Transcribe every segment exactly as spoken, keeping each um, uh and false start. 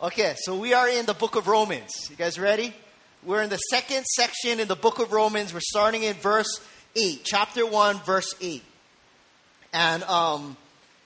Okay, so we are in the book of Romans. You guys ready? We're in the second section in the book of Romans. We're starting in verse eight, chapter one, verse eight. And um,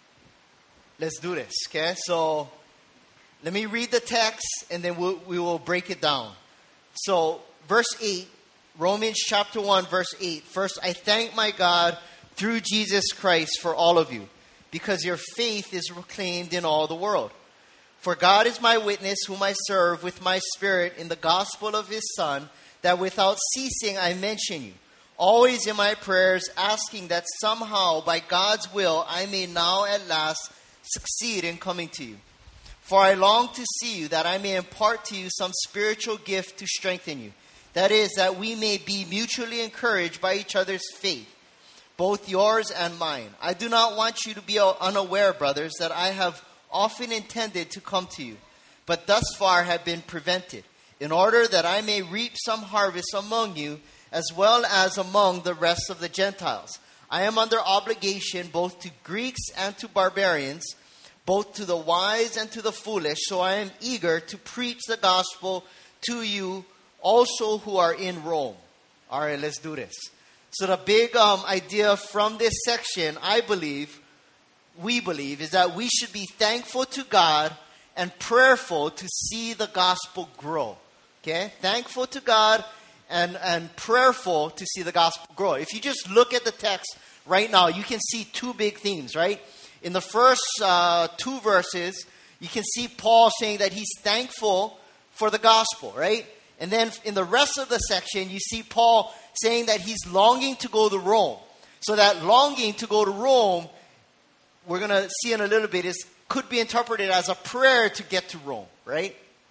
let's do this, okay? So let me read the text and then we'll, we will break it down. So verse eight, Romans chapter one, verse eight. First, I thank my God through Jesus Christ for all of you, because your faith is proclaimed in all the world. For God is my witness, whom I serve with my spirit in the gospel of his Son, that without ceasing I mention you, always in my prayers, asking that somehow by God's will I may now at last succeed in coming to you. For I long to see you, that I may impart to you some spiritual gift to strengthen you. That is, that we may be mutually encouraged by each other's faith, both yours and mine. I do not want you to be unaware, brothers, that I have often intended to come to you, but thus far have been prevented, in order that I may reap some harvest among you, as well as among the rest of the Gentiles. I am under obligation both to Greeks and to barbarians, both to the wise and to the foolish, so I am eager to preach the gospel to you also who are in Rome. All right, let's do this. So the big um, idea from this section, I believe, we believe, is that we should be thankful to God and prayerful to see the gospel grow. Okay? Thankful to God and, and prayerful to see the gospel grow. If you just look at the text right now, you can see two big themes, right? In the first uh, two verses, you can see Paul saying that he's thankful for the gospel, right? And then in the rest of the section, you see Paul saying that he's longing to go to Rome. So that longing to go to Rome, we're going to see in a little bit, is could be interpreted as a prayer to get to Rome, right?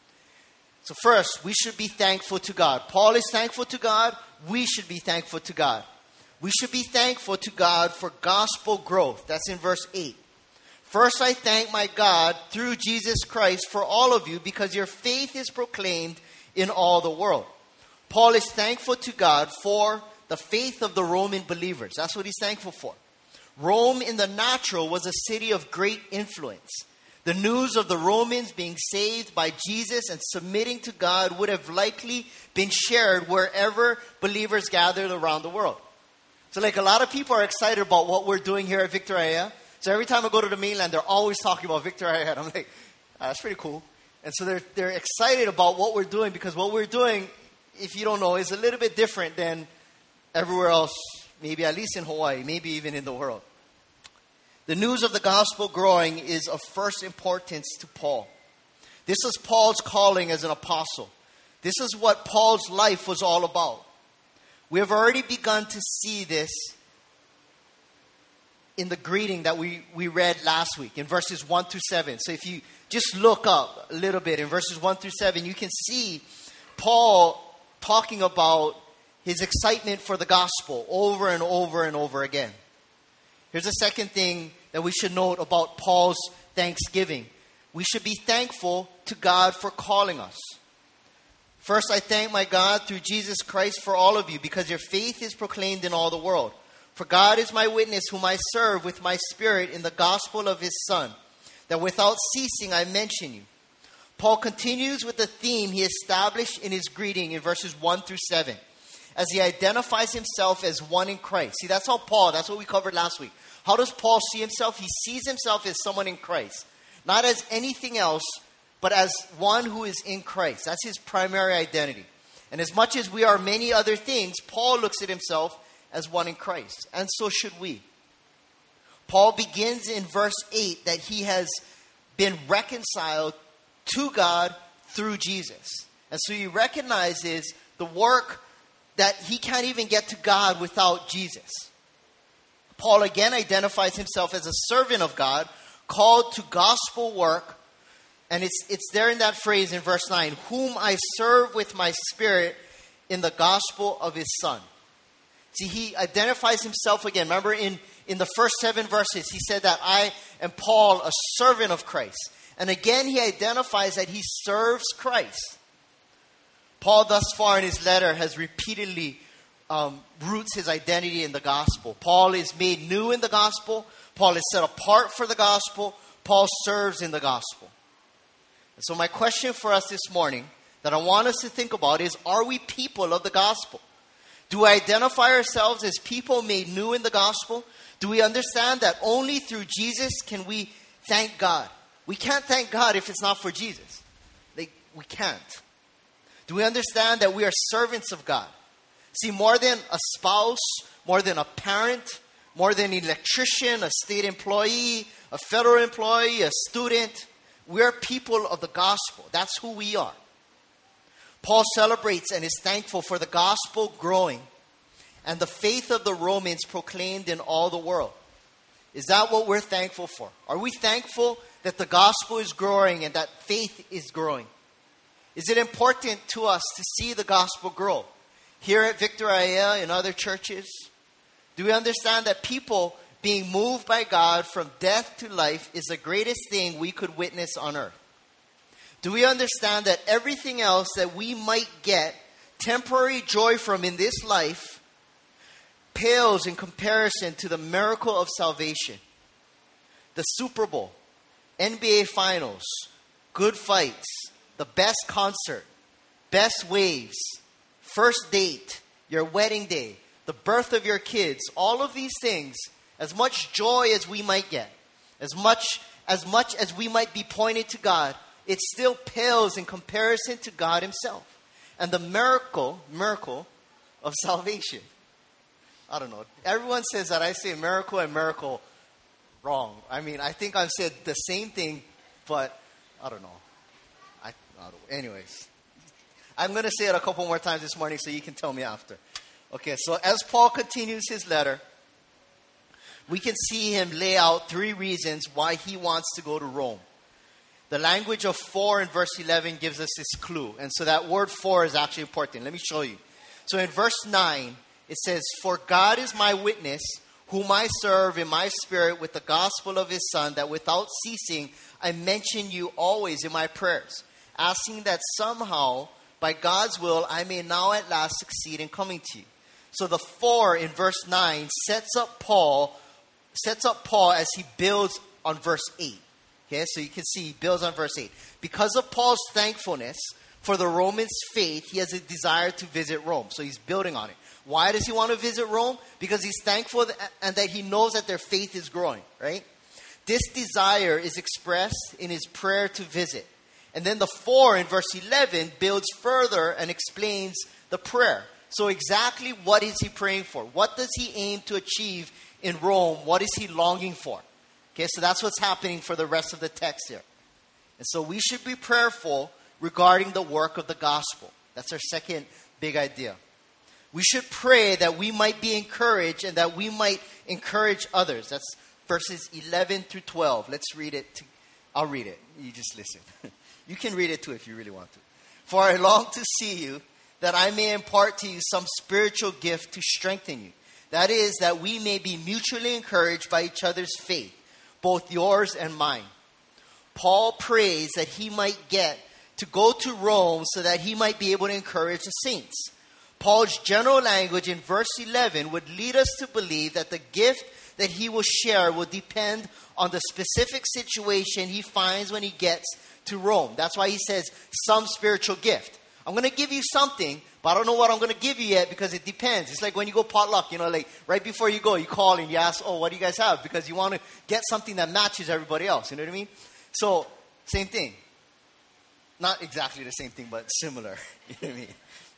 So first, we should be thankful to God. Paul is thankful to God. We should be thankful to God. We should be thankful to God for gospel growth. That's in verse eight. First, I thank my God through Jesus Christ for all of you, because your faith is proclaimed in all the world. Paul is thankful to God for the faith of the Roman believers. That's what he's thankful for. Rome in the natural was a city of great influence. The news of the Romans being saved by Jesus and submitting to God would have likely been shared wherever believers gathered around the world. So like a lot of people are excited about what we're doing here at Victoria. So every time I go to the mainland, they're always talking about Victoria. I'm like, oh, that's pretty cool. And so they're, they're excited about what we're doing, because what we're doing, if you don't know, is a little bit different than everywhere else, maybe at least in Hawaii, maybe even in the world. The news of the gospel growing is of first importance to Paul. This is Paul's calling as an apostle. This is what Paul's life was all about. We have already begun to see this in the greeting that we, we read last week in verses one through seven. So if you just look up a little bit in verses one through seven, you can see Paul talking about his excitement for the gospel over and over and over again. Here's the second thing that we should note about Paul's thanksgiving. We should be thankful to God for calling us. First, I thank my God through Jesus Christ for all of you, because your faith is proclaimed in all the world. For God is my witness, whom I serve with my spirit in the gospel of his Son, that without ceasing I mention you. Paul continues with the theme he established in his greeting in verses one through seven, as he identifies himself as one in Christ. See, that's how Paul, that's what we covered last week. How does Paul see himself? He sees himself as someone in Christ. Not as anything else, but as one who is in Christ. That's his primary identity. And as much as we are many other things, Paul looks at himself as one in Christ. And so should we. Paul begins in verse eight that he has been reconciled to God through Jesus. And so he recognizes the work that he can't even get to God without Jesus. Paul again identifies himself as a servant of God, called to gospel work. And it's it's there in that phrase in verse nine, whom I serve with my spirit in the gospel of his Son. See, he identifies himself again. Remember in, in the first seven verses, he said that I am Paul, a servant of Christ. And again, he identifies that he serves Christ. Paul, thus far in his letter, has repeatedly um, roots his identity in the gospel. Paul is made new in the gospel. Paul is set apart for the gospel. Paul serves in the gospel. So my question for us this morning that I want us to think about is, are we people of the gospel? Do we identify ourselves as people made new in the gospel? Do we understand that only through Jesus can we thank God? We can't thank God if it's not for Jesus. Like, we can't. Do we understand that we are servants of God? See, more than a spouse, more than a parent, more than an electrician, a state employee, a federal employee, a student, we're people of the gospel. That's who we are. Paul celebrates and is thankful for the gospel growing and the faith of the Romans proclaimed in all the world. Is that what we're thankful for? Are we thankful that the gospel is growing and that faith is growing? Is it important to us to see the gospel grow? Here at Victor Ayala and other churches, do we understand that people being moved by God from death to life is the greatest thing we could witness on earth? Do we understand that everything else that we might get temporary joy from in this life pales in comparison to the miracle of salvation? The Super Bowl, N B A Finals, good fights, the best concert, best waves, first date, your wedding day, the birth of your kids, all of these things, as much joy as we might get, as much as much as we might be pointed to God, it still pales in comparison to God himself and the miracle, miracle of salvation. I don't know. Everyone says that I say miracle and miracle wrong. I mean, I think I've said the same thing, but I don't know. I, I don't, anyways, I'm going to say it a couple more times this morning so you can tell me after. Okay, so as Paul continues his letter, we can see him lay out three reasons why he wants to go to Rome. The language of for in verse eleven gives us this clue. And so that word for is actually important. Let me show you. So in verse nine, it says, "For God is my witness, whom I serve in my spirit with the gospel of his Son, that without ceasing I mention you always in my prayers, asking that somehow, by God's will, I may now at last succeed in coming to you." So the for in verse nine sets up Paul, sets up Paul as he builds on verse eight. Okay, so you can see he builds on verse eight. Because of Paul's thankfulness for the Romans' faith, he has a desire to visit Rome. So he's building on it. Why does he want to visit Rome? Because he's thankful that, and that he knows that their faith is growing, right? This desire is expressed in his prayer to visit. And then the for in verse eleven builds further and explains the prayer. So exactly what is he praying for? What does he aim to achieve in Rome? What is he longing for? Okay, so that's what's happening for the rest of the text here. And so we should be prayerful regarding the work of the gospel. That's our second big idea. We should pray that we might be encouraged and that we might encourage others. That's verses eleven through twelve. Let's read it. To, I'll read it. You just listen. You can read it too if you really want to. "For I long to see you, that I may impart to you some spiritual gift to strengthen you. That is, that we may be mutually encouraged by each other's faith, both yours and mine." Paul prays that he might get to go to Rome so that he might be able to encourage the saints. Paul's general language in verse eleven would lead us to believe that the gift that he will share will depend on the specific situation he finds when he gets to Rome. That's why he says some spiritual gift. I'm going to give you something, but I don't know what I'm going to give you yet because it depends. It's like when you go potluck, you know, like right before you go, you call and you ask, "Oh, what do you guys have?" Because you want to get something that matches everybody else. You know what I mean? So, same thing. Not exactly the same thing, but similar. You know what I mean?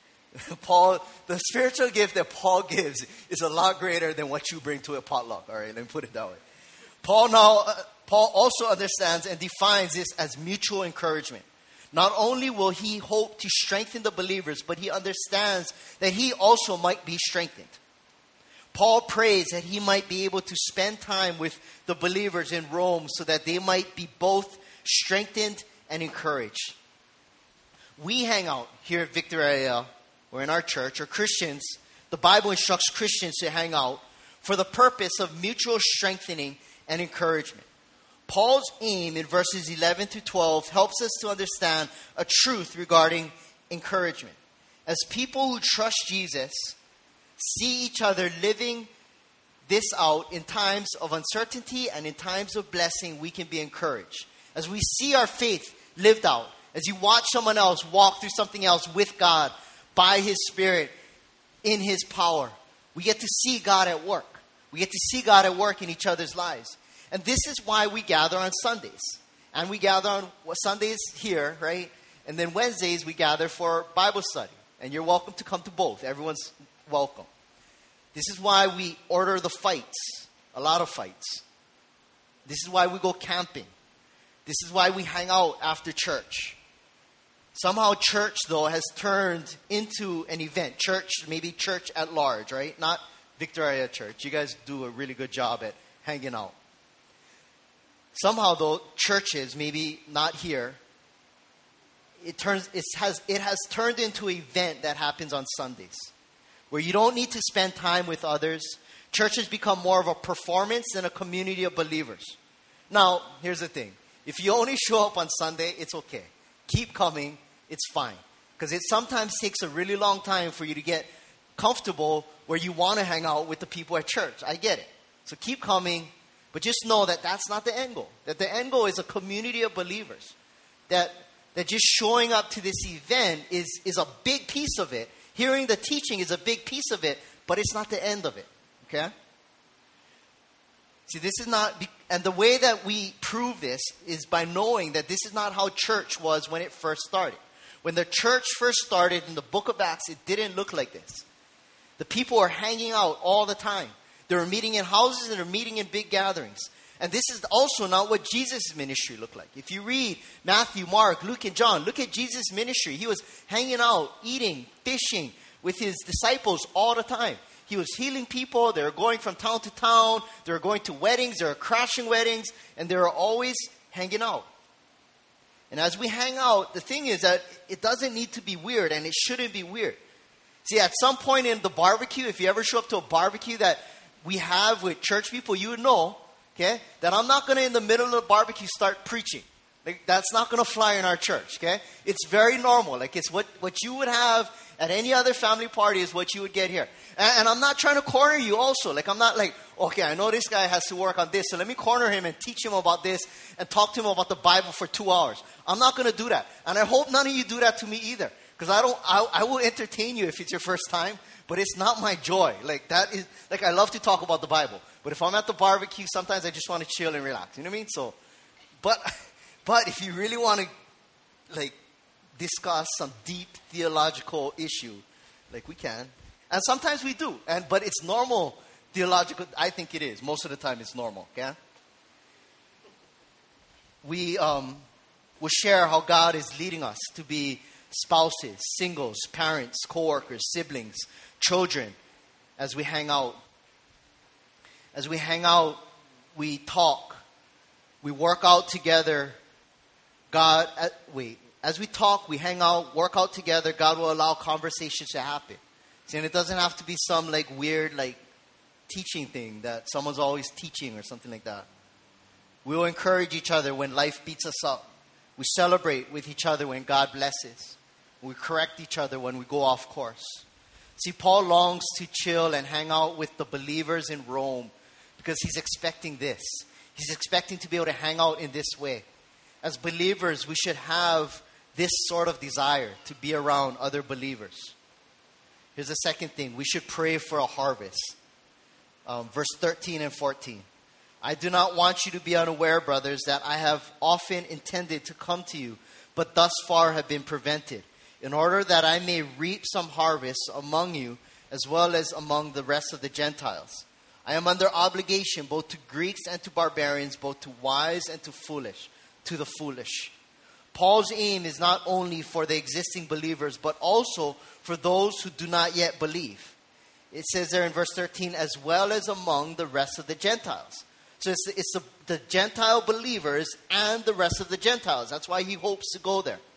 Paul, the spiritual gift that Paul gives is a lot greater than what you bring to a potluck. All right, let me put it that way. Paul now, uh, Paul also understands and defines this as mutual encouragement. Not only will he hope to strengthen the believers, but he understands that he also might be strengthened. Paul prays that he might be able to spend time with the believers in Rome so that they might be both strengthened and encouraged. We hang out here at Victor Ayala, or in our church, or Christians, the Bible instructs Christians to hang out for the purpose of mutual strengthening and encouragement. Paul's aim in verses eleven through twelve helps us to understand a truth regarding encouragement. As people who trust Jesus, see each other living this out in times of uncertainty and in times of blessing, we can be encouraged. As we see our faith lived out, as you watch someone else walk through something else with God, by His Spirit, in His power, we get to see God at work. We get to see God at work in each other's lives. And this is why we gather on Sundays. And we gather on Sundays here, right? And then Wednesdays we gather for Bible study. And you're welcome to come to both. Everyone's welcome. This is why we order the fights. A lot of fights. This is why we go camping. This is why we hang out after church. Somehow church, though, has turned into an event. Church, maybe church at large, right? Not Victoria Church. You guys do a really good job at hanging out. Somehow, though, churches, maybe not here, it turns it has it has turned into an event that happens on Sundays, where you don't need to spend time with others. Church has become more of a performance than a community of believers. Now, here's the thing: if you only show up on Sunday, it's okay. Keep coming; it's fine, because it sometimes takes a really long time for you to get comfortable where you want to hang out with the people at church. I get it. So keep coming, but just know that that's not the end goal. That the end goal is a community of believers. That that just showing up to this event is, is a big piece of it. Hearing the teaching is a big piece of it, but it's not the end of it. Okay? See, this is not, and the way that we prove this is by knowing that this is not how church was when it first started. When the church first started in the book of Acts, it didn't look like this. The people are hanging out all the time. They were meeting in houses and they're meeting in big gatherings. And this is also not what Jesus' ministry looked like. If you read Matthew, Mark, Luke, and John, look at Jesus' ministry. He was hanging out, eating, fishing with his disciples all the time. He was healing people. They were going from town to town. They were going to weddings. They were crashing weddings. And they were always hanging out. And as we hang out, the thing is that it doesn't need to be weird, and it shouldn't be weird. See, at some point in the barbecue, if you ever show up to a barbecue that we have with church people, you would know, okay, that I'm not going to, in the middle of the barbecue, start preaching. Like, that's not going to fly in our church, okay? It's very normal. Like, it's what, what you would have at any other family party is what you would get here. And, and I'm not trying to corner you also. Like, I'm not like, okay, I know this guy has to work on this, so let me corner him and teach him about this and talk to him about the Bible for two hours. I'm not going to do that. And I hope none of you do that to me either. Because I don't, I, I will entertain you if it's your first time, but it's not my joy. Like, that is, like, I love to talk about the Bible. But if I'm at the barbecue, sometimes I just want to chill and relax. You know what I mean? So, but, but if you really want to, like, discuss some deep theological issue, like, we can. And sometimes we do. And, but it's normal theological. I think it is. Most of the time it's normal. Okay? We, um, will share how God is leading us to be spouses, singles, parents, co-workers, siblings, children, as we hang out. As we hang out, we talk. We work out together. God, uh, wait. As we talk, we hang out, work out together. God will allow conversations to happen. See, and it doesn't have to be some like weird like teaching thing that someone's always teaching or something like that. We will encourage each other when life beats us up. We celebrate with each other when God blesses. We correct each other when we go off course. See, Paul longs to chill and hang out with the believers in Rome because he's expecting this. He's expecting to be able to hang out in this way. As believers, we should have this sort of desire to be around other believers. Here's the second thing. We should pray for a harvest. Um, verse thirteen and fourteen. I do not want you to be unaware, brothers, that I have often intended to come to you, but thus far have been prevented, in order that I may reap some harvest among you, as well as among the rest of the Gentiles. I am under obligation both to Greeks and to barbarians, both to wise and to foolish, to the foolish. Paul's aim is not only for the existing believers, but also for those who do not yet believe. It says there in verse thirteen, as well as among the rest of the Gentiles. So it's, it's the, the Gentile believers and the rest of the Gentiles. That's why he hopes to go there.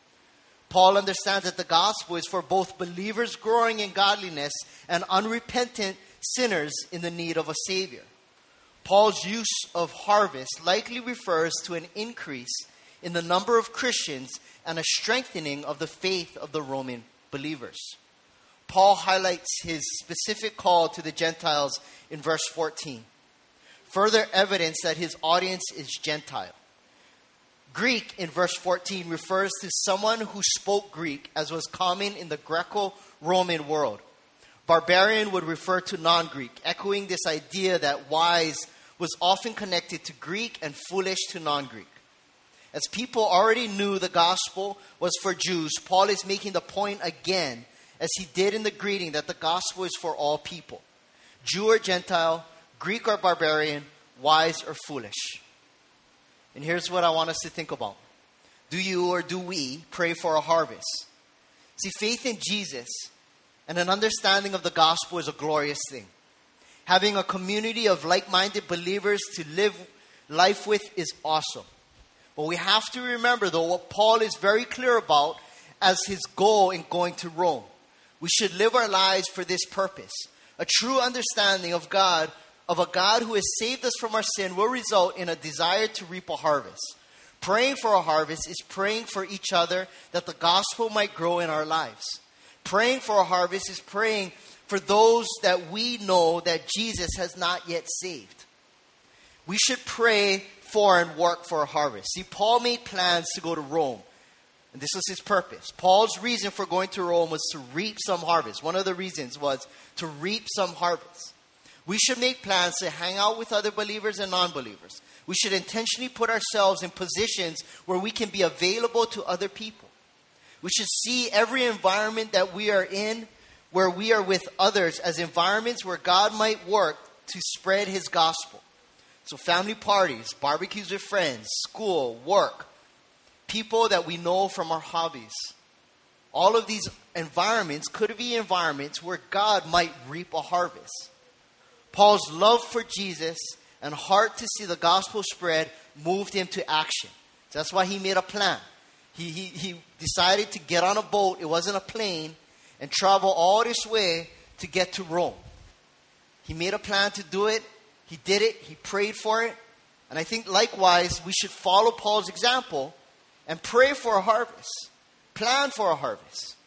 Paul understands that the gospel is for both believers growing in godliness and unrepentant sinners in the need of a Savior. Paul's use of harvest likely refers to an increase in the number of Christians and a strengthening of the faith of the Roman believers. Paul highlights his specific call to the Gentiles in verse fourteen. Further evidence that his audience is Gentile. Greek in verse fourteen refers to someone who spoke Greek, as was common in the Greco-Roman world. Barbarian would refer to non-Greek, echoing this idea that wise was often connected to Greek and foolish to non-Greek. As people already knew the gospel was for Jews, Paul is making the point again, as he did in the greeting, that the gospel is for all people. Jew or Gentile, Greek or barbarian, wise or foolish. And here's what I want us to think about. Do you or do we pray for a harvest? See, faith in Jesus and an understanding of the gospel is a glorious thing. Having a community of like-minded believers to live life with is awesome. But we have to remember, though, what Paul is very clear about as his goal in going to Rome. We should live our lives for this purpose. A true understanding of God, of a God who has saved us from our sin, will result in a desire to reap a harvest. Praying for a harvest is praying for each other that the gospel might grow in our lives. Praying for a harvest is praying for those that we know that Jesus has not yet saved. We should pray for and work for a harvest. See, Paul made plans to go to Rome. And this was his purpose. Paul's reason for going to Rome was to reap some harvest. One of the reasons was to reap some harvest. We should make plans to hang out with other believers and non-believers. We should intentionally put ourselves in positions where we can be available to other people. We should see every environment that we are in, where we are with others, as environments where God might work to spread his gospel. So family parties, barbecues with friends, school, work, people that we know from our hobbies. All of these environments could be environments where God might reap a harvest. Paul's love for Jesus and heart to see the gospel spread moved him to action. So that's why he made a plan. He, he, he decided to get on a boat, it wasn't a plane, and travel all this way to get to Rome. He made a plan to do it. He did it. He prayed for it. And I think likewise, we should follow Paul's example and pray for a harvest. Plan for a harvest.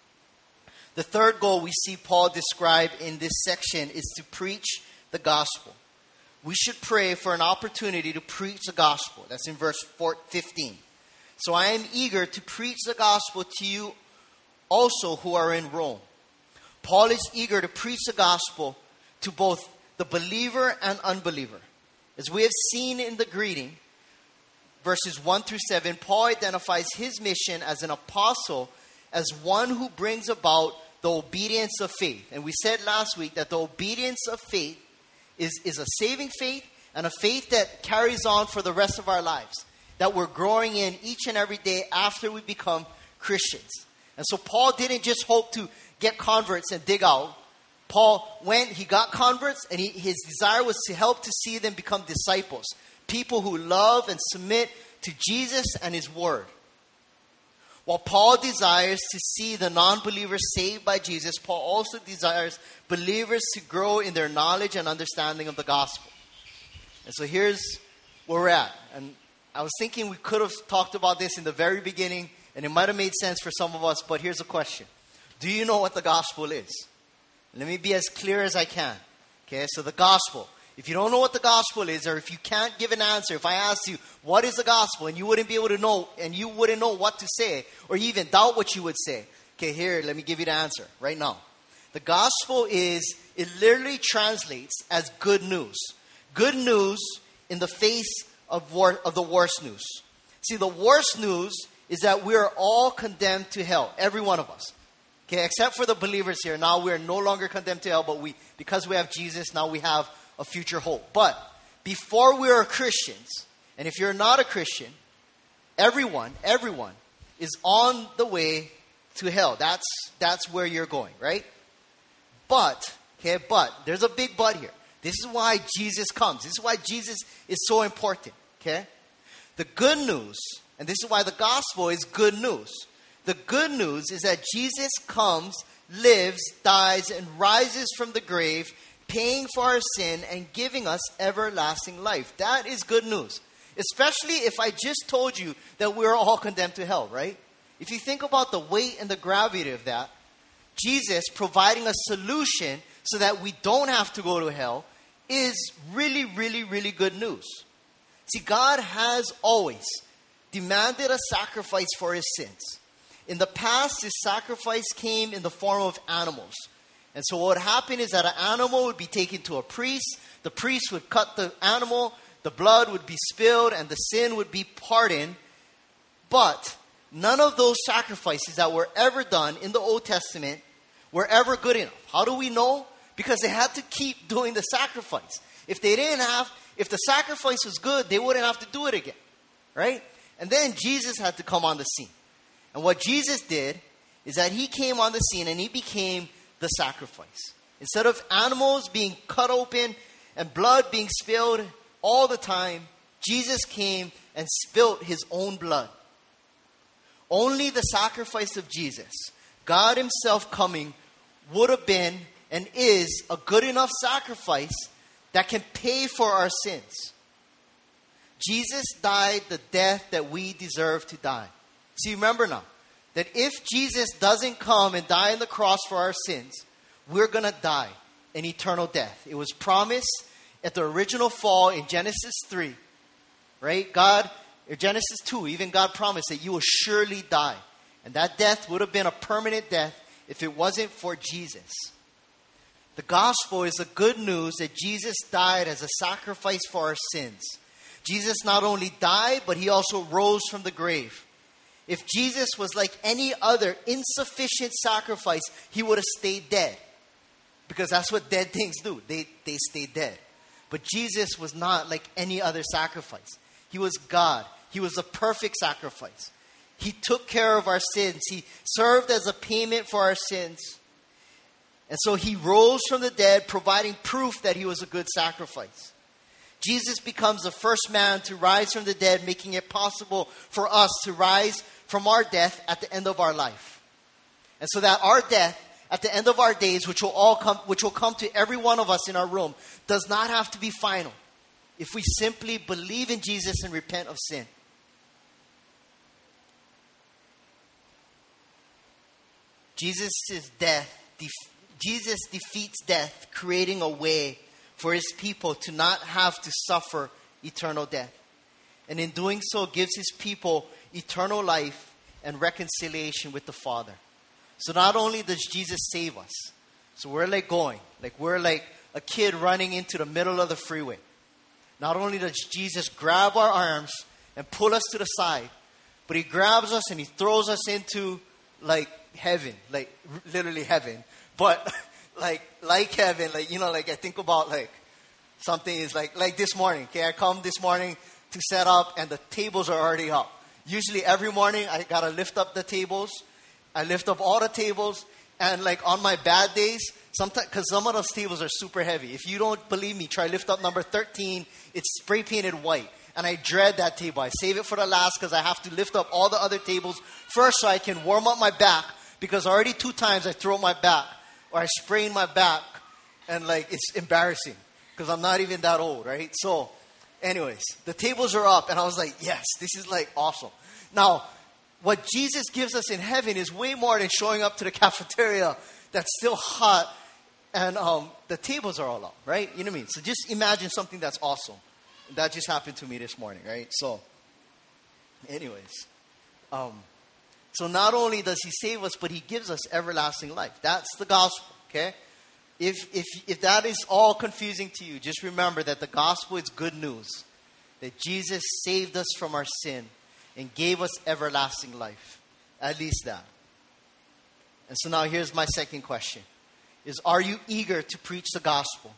The third goal we see Paul describe in this section is to preach the gospel. We should pray for an opportunity to preach the gospel. That's in verse fifteen. So I am eager to preach the gospel to you also who are in Rome. Paul is eager to preach the gospel to both the believer and unbeliever. As we have seen in the greeting, verses one through seven, Paul identifies his mission as an apostle, as one who brings about the obedience of faith. And we said last week that the obedience of faith is, is a saving faith and a faith that carries on for the rest of our lives, that we're growing in each and every day after we become Christians. And so Paul didn't just hope to get converts and dig out. Paul went, he got converts, and he, his desire was to help to see them become disciples, people who love and submit to Jesus and his word. While Paul desires to see the non-believers saved by Jesus, Paul also desires believers to grow in their knowledge and understanding of the gospel. And so here's where we're at. And I was thinking we could have talked about this in the very beginning, and it might have made sense for some of us, but here's a question. Do you know what the gospel is? Let me be as clear as I can. Okay, so the gospel. If you don't know what the gospel is, or if you can't give an answer, if I asked you, what is the gospel? And you wouldn't be able to know, and you wouldn't know what to say, or you even doubt what you would say. Okay, here, let me give you the answer right now. The gospel is, it literally translates as good news. Good news in the face of, war, of the worst news. See, the worst news is that we are all condemned to hell, every one of us. Okay, except for the believers here. Now we are no longer condemned to hell, but we, because we have Jesus, now we have a future hope. But before we were Christians, and if you're not a Christian, everyone, everyone is on the way to hell. That's that's where you're going, right? But, okay, but, there's a big but here. This is why Jesus comes. This is why Jesus is so important, okay? The good news, and this is why the gospel is good news. The good news is that Jesus comes, lives, dies, and rises from the grave, paying for our sin and giving us everlasting life. That is good news. Especially if I just told you that we're all condemned to hell, right? If you think about the weight and the gravity of that, Jesus providing a solution so that we don't have to go to hell is really, really, really good news. See, God has always, demanded a sacrifice for his sins. In the past, his sacrifice came in the form of animals. And so what would happen is that an animal would be taken to a priest. The priest would cut the animal, the blood would be spilled, and the sin would be pardoned. But none of those sacrifices that were ever done in the Old Testament were ever good enough. How do we know? Because they had to keep doing the sacrifice. If they didn't have, if the sacrifice was good, they wouldn't have to do it again. Right? And then Jesus had to come on the scene. And what Jesus did is that he came on the scene and he became the sacrifice. Instead of animals being cut open and blood being spilled all the time, Jesus came and spilled his own blood. Only the sacrifice of Jesus, God himself coming, would have been and is a good enough sacrifice that can pay for our sins. Jesus died the death that we deserve to die. See, remember now, that if Jesus doesn't come and die on the cross for our sins, we're going to die an eternal death. It was promised at the original fall in Genesis three, right? God, or Genesis two, even God promised that you will surely die. And that death would have been a permanent death if it wasn't for Jesus. The gospel is the good news that Jesus died as a sacrifice for our sins. Jesus not only died, but he also rose from the grave. If Jesus was like any other insufficient sacrifice, he would have stayed dead. Because that's what dead things do. They, they stay dead. But Jesus was not like any other sacrifice. He was God. He was a perfect sacrifice. He took care of our sins. He served as a payment for our sins. And so he rose from the dead, providing proof that he was a good sacrifice. Jesus becomes the first man to rise from the dead, making it possible for us to rise from our death at the end of our life. And so that our death at the end of our days, which will all come, which will come to every one of us in our room, does not have to be final if we simply believe in Jesus and repent of sin. Jesus' death, def- Jesus defeats death, creating a way for his people to not have to suffer eternal death. And in doing so, gives his people eternal life and reconciliation with the Father. So not only does Jesus save us, so we're like going, like we're like a kid running into the middle of the freeway. Not only does Jesus grab our arms and pull us to the side, but he grabs us and he throws us into like heaven, like literally heaven. But like like heaven, like, you know, like I think about like something is like, like this morning, okay? I come this morning to set up and the tables are already up. Usually every morning I got to lift up the tables. I lift up all the tables, and like on my bad days, sometimes, because some of those tables are super heavy. If you don't believe me, try lift up number thirteen. It's spray painted white. And I dread that table. I save it for the last because I have to lift up all the other tables first so I can warm up my back, because already two times I throw my back or I sprain my back, and like it's embarrassing because I'm not even that old, right? So anyways, the tables are up and I was like, yes, this is like awesome. Now, what Jesus gives us in heaven is way more than showing up to the cafeteria that's still hot and um, the tables are all up, right? You know what I mean? So just imagine something that's awesome. That just happened to me this morning, right? So anyways, um, so not only does he save us, but he gives us everlasting life. That's the gospel, okay? If, if, if that is all confusing to you, just remember that the gospel is good news. That Jesus saved us from our sin and gave us everlasting life. At least that. And so now here's my second question. Is, are you eager to preach the gospel?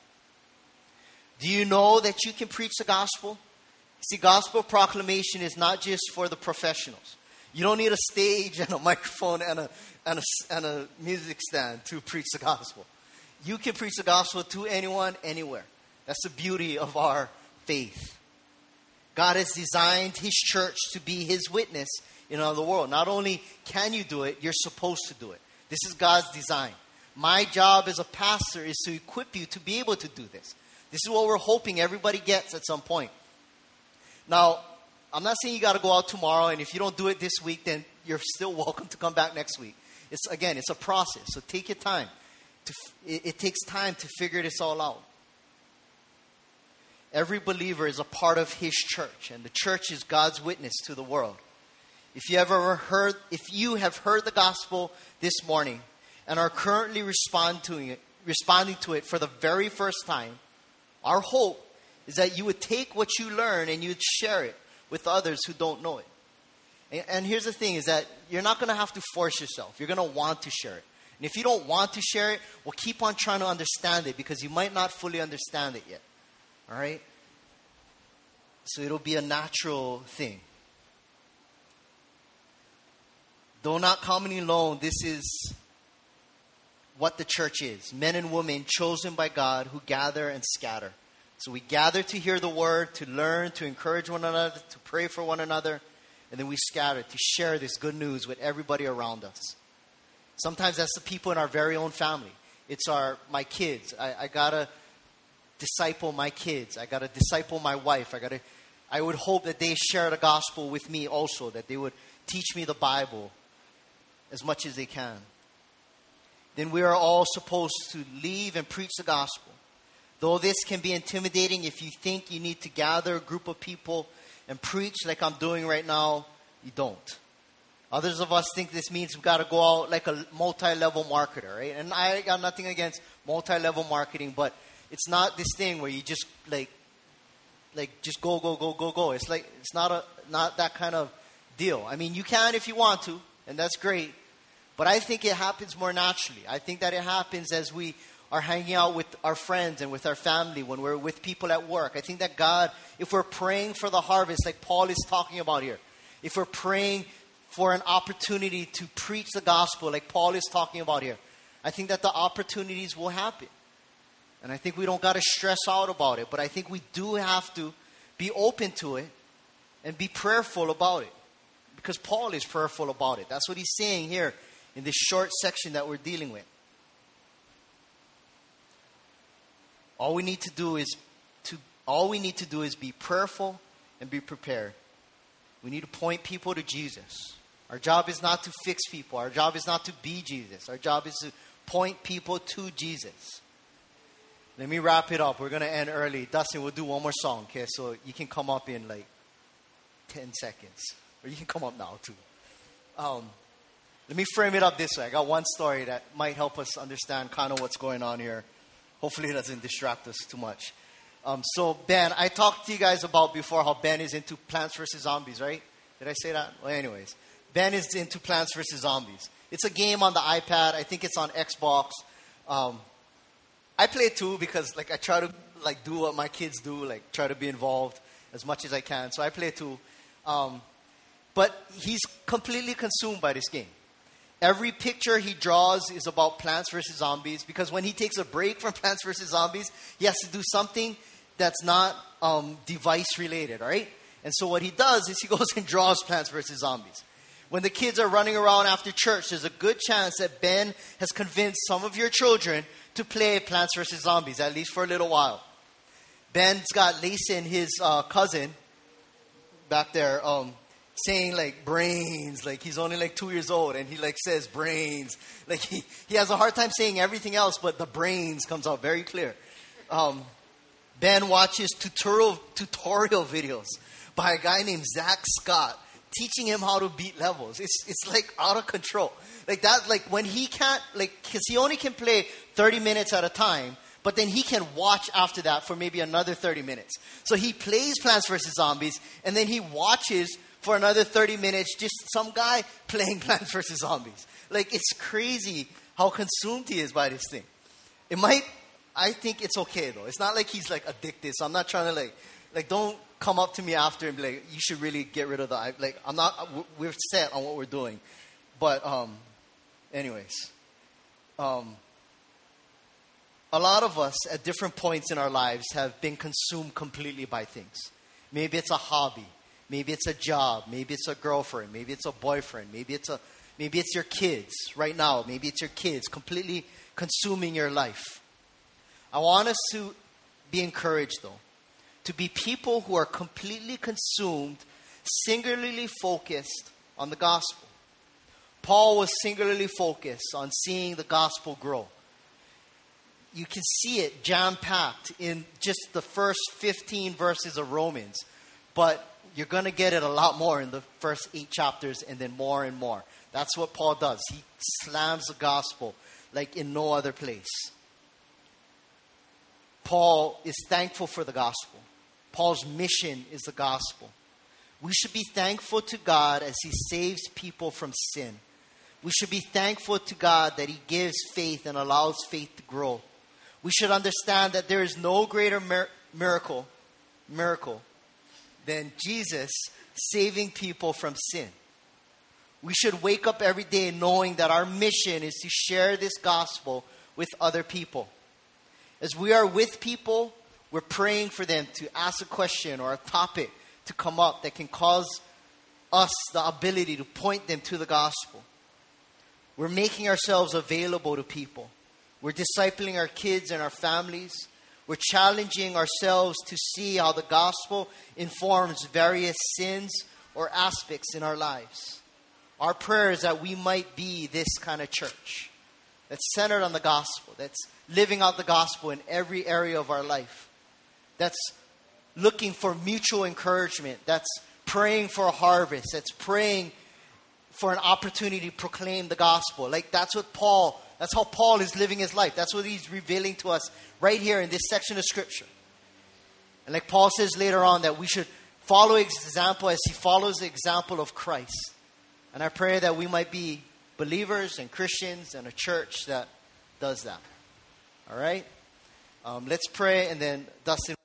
Do you know that you can preach the gospel? See, gospel proclamation is not just for the professionals. You don't need a stage and a microphone and a, and a, and a music stand to preach the gospel. You can preach the gospel to anyone, anywhere. That's the beauty of our faith. God has designed his church to be his witness in all the world. Not only can you do it, you're supposed to do it. This is God's design. My job as a pastor is to equip you to be able to do this. This is what we're hoping everybody gets at some point. Now, I'm not saying you got to go out tomorrow, and if you don't do it this week, then you're still welcome to come back next week. It's again, it's a process, so take your time. To, it, it takes time to figure this all out. Every believer is a part of his church, and the church is God's witness to the world. If you ever heard, if you have heard the gospel this morning and are currently respond to it, responding to it for the very first time, our hope is that you would take what you learn and you'd share it with others who don't know it. And, and here's the thing, is that you're not going to have to force yourself. You're going to want to share it. And if you don't want to share it, well, keep on trying to understand it, because you might not fully understand it yet. All right? So it'll be a natural thing. Though not commonly known, this is what the church is. Men and women chosen by God who gather and scatter. So we gather to hear the word, to learn, to encourage one another, to pray for one another. And then we scatter to share this good news with everybody around us. Sometimes that's the people in our very own family. It's our my kids. I, I gotta disciple my kids. I gotta disciple my wife. I gotta. I would hope that they share the gospel with me also. That they would teach me the Bible as much as they can. Then we are all supposed to leave and preach the gospel. Though this can be intimidating if you think you need to gather a group of people and preach like I'm doing right now, you don't. Others of us think this means we've got to go out like a multi-level marketer, right? And I got nothing against multi-level marketing, but it's not this thing where you just like, like just go, go, go, go, go. It's like, it's not a, not that kind of deal. I mean, you can if you want to, and that's great. But I think it happens more naturally. I think that it happens as we are hanging out with our friends and with our family, when we're with people at work. I think that God, if we're praying for the harvest, like Paul is talking about here, if we're praying for an opportunity to preach the gospel, like Paul is talking about here, I think that the opportunities will happen. And I think we don't got to stress out about it, but I think we do have to be open to it and be prayerful about it, because Paul is prayerful about it. That's what he's saying here in this short section that we're dealing with. All we need to do is to all we need to do is be prayerful and be prepared. We need to point people to Jesus. Our job is not to fix people. Our job is not to be Jesus. Our job is to point people to Jesus. Let me wrap it up. We're going to end early. Dustin, we'll do one more song, okay? So you can come up in like ten seconds. Or you can come up now, too. Um, let me frame it up this way. I got one story that might help us understand kind of what's going on here. Hopefully it doesn't distract us too much. Um, so, Ben, I talked to you guys about before how Ben is into Plants versus. Zombies, right? Did I say that? Well, anyways. Ben is into Plants versus. Zombies. It's a game on the iPad. I think it's on Xbox. Um, I play it too because, like, I try to, like, do what my kids do, like, try to be involved as much as I can. So I play it too. Um, but he's completely consumed by this game. Every picture he draws is about Plants versus. Zombies, because when he takes a break from Plants versus. Zombies, he has to do something that's not um, device related, right? And so what he does is he goes and draws Plants versus. Zombies. When the kids are running around after church, there's a good chance that Ben has convinced some of your children to play Plants versus. Zombies, at least for a little while. Ben's got Lacey and his uh, cousin back there um, saying like brains, like he's only like two years old and he like says brains. Like he, he has a hard time saying everything else, but the brains comes out very clear. Um, Ben watches tutorial tutorial videos by a guy named Zach Scott teaching him how to beat levels. It's it's like out of control. Like that, like when he can't, like, because he only can play thirty minutes at a time, but then he can watch after that for maybe another thirty minutes. So he plays Plants versus. Zombies, and then he watches for another thirty minutes just some guy playing Plants versus. Zombies. Like, it's crazy how consumed he is by this thing. It might, I think it's okay though. It's not like he's like addicted, so I'm not trying to like, like don't come up to me after and be like, you should really get rid of the, like, I'm not, we're set on what we're doing. But, um, anyways, um, a lot of us at different points in our lives have been consumed completely by things. Maybe it's a hobby. Maybe it's a job. Maybe it's a girlfriend. Maybe it's a boyfriend. Maybe it's a, maybe it's your kids right now. Maybe it's your kids completely consuming your life. I want us to be encouraged though, to be people who are completely consumed, singularly focused on the gospel. Paul was singularly focused on seeing the gospel grow. you can see it jam-packed in just the first fifteen verses of Romans. But you're going to get it a lot more in the first eight chapters and then more and more. That's what Paul does. He slams the gospel like in no other place. Paul is thankful for the gospel. Paul's mission is the gospel. We should be thankful to God as he saves people from sin. We should be thankful to God that he gives faith and allows faith to grow. We should understand that there is no greater mir- miracle, miracle than Jesus saving people from sin. We should wake up every day knowing that our mission is to share this gospel with other people. As we are with people, we're praying for them to ask a question or a topic to come up that can cause us the ability to point them to the gospel. We're making ourselves available to people. We're discipling our kids and our families. We're challenging ourselves to see how the gospel informs various sins or aspects in our lives. Our prayer is that we might be this kind of church that's centered on the gospel, that's living out the gospel in every area of our life, that's looking for mutual encouragement, that's praying for a harvest, that's praying for an opportunity to proclaim the gospel. Like that's what Paul, that's how Paul is living his life. That's what he's revealing to us right here in this section of scripture. And like Paul says later on that we should follow his example as he follows the example of Christ. And I pray that we might be believers and Christians and a church that does that. All right? Um, let's pray and then Dustin